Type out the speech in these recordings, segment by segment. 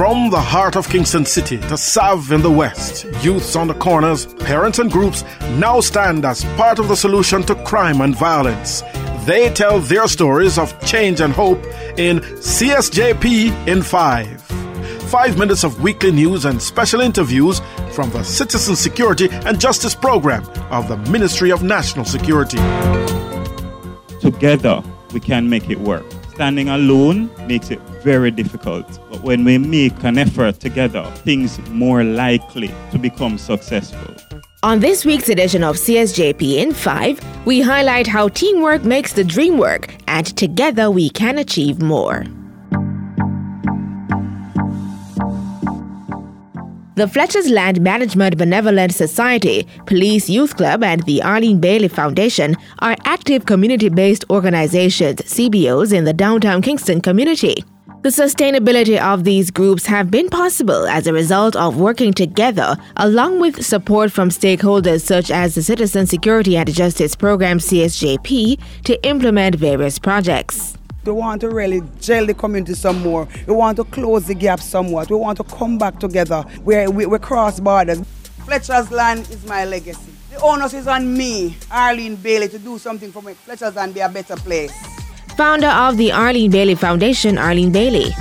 From the heart of Kingston City to Sav in the west, youths on the corners, parents and groups now stand as part of the solution to crime and violence. They tell their stories of change and hope in CSJP in 5. 5 minutes of weekly news and special interviews from the Citizen Security and Justice Program of the Ministry of National Security. Together, we can make it work. Standing alone makes it very difficult. But when we make an effort together, things more likely to become successful. On this week's edition of CSJP in 5, we highlight how teamwork makes the dream work, and together we can achieve more. The Fletcher's Land Management Benevolent Society, Police Youth Club, and the Arlene Bailey Foundation are active community-based organizations, CBOs, in the downtown Kingston community. The sustainability of these groups have been possible as a result of working together, along with support from stakeholders such as the Citizen Security and Justice Program CSJP to implement various projects. We want to really gel the community some more. We want to close the gap somewhat. We want to come back together where we cross borders. Fletcher's Land is my legacy. The onus is on me, Arlene Bailey, to do something for make Fletcher's Land be a better place. Founder of the Arlene Bailey Foundation, Arlene Bailey.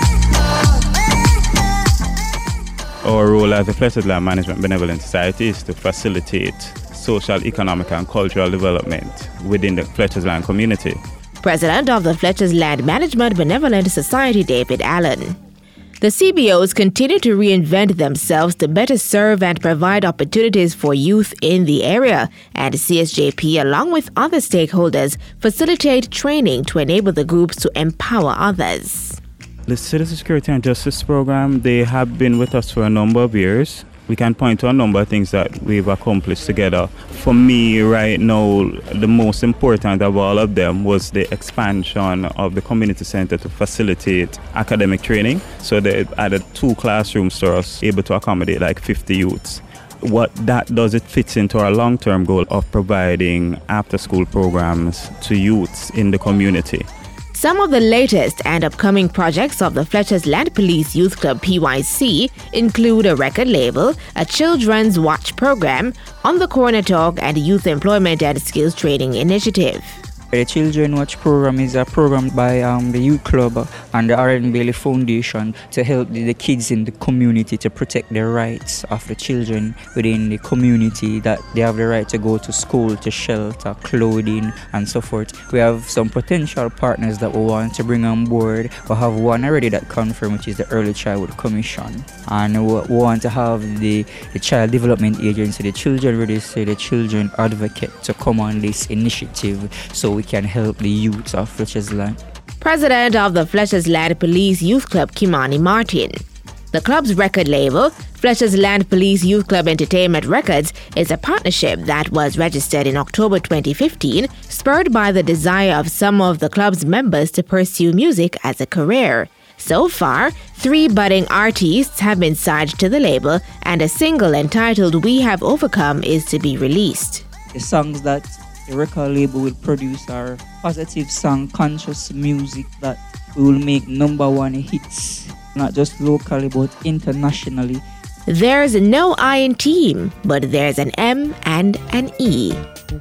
Our role as the Fletcher's Land Management Benevolent Society is to facilitate social, economic and cultural development within the Fletcher's Land community. President of the Fletcher's Land Management Benevolent Society, David Allen. The CBOs continue to reinvent themselves to better serve and provide opportunities for youth in the area, and CSJP, along with other stakeholders, facilitate training to enable the groups to empower others. The Citizen Security and Justice Program, they have been with us for a number of years. We can point to a number of things that we've accomplished together. For me, right now, the most important of all of them was the expansion of the community center to facilitate academic training. So they added 2 classrooms to us, able to accommodate like 50 youths. What that does, it fits into our long-term goal of providing after-school programs to youths in the community. Some of the latest and upcoming projects of the Fletcher's Land Police Youth Club PYC include a record label, a children's watch program, On the Corner Talk, and a youth employment and skills training initiative. The Children Watch program is a program by the Youth Club and the Arlene Bailey Foundation to help the kids in the community to protect the rights of the children within the community, that they have the right to go to school, to shelter, clothing, and so forth. We have some potential partners that we want to bring on board. We have one already that confirmed, which is the Early Childhood Commission. And we want to have the Child Development Agency, the Children Register, the Children Advocate to come on this initiative so we can help the youth of Fletcher's Land. President of the Fletcher's Land Police Youth Club, Kimani Martin. The club's record label, Fletcher's Land Police Youth Club Entertainment Records, is a partnership that was registered in October 2015, spurred by the desire of some of the club's members to pursue music as a career. So far, 3 budding artists have been signed to the label, and a single entitled We Have Overcome is to be released. The songs that the record label will produce are positive song, conscious music that will make #1 hits, not just locally but internationally. There's no I in team, but there's an M and an E.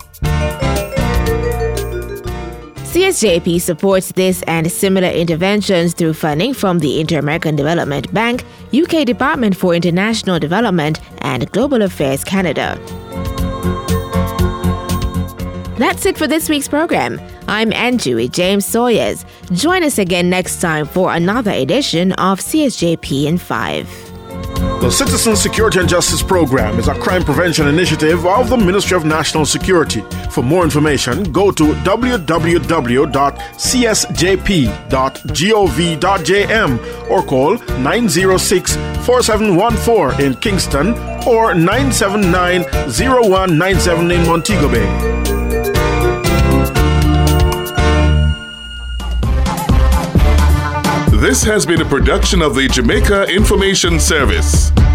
CSJP supports this and similar interventions through funding from the Inter-American Development Bank, UK Department for International Development, and Global Affairs Canada. That's it for this week's program. I'm Anjui James Sawyers. Join us again next time for another edition of CSJP in 5. The Citizen Security and Justice Program is a crime prevention initiative of the Ministry of National Security. For more information, go to www.csjp.gov.jm or call 906-4714 in Kingston or 979-0197 in Montego Bay. This has been a production of the Jamaica Information Service.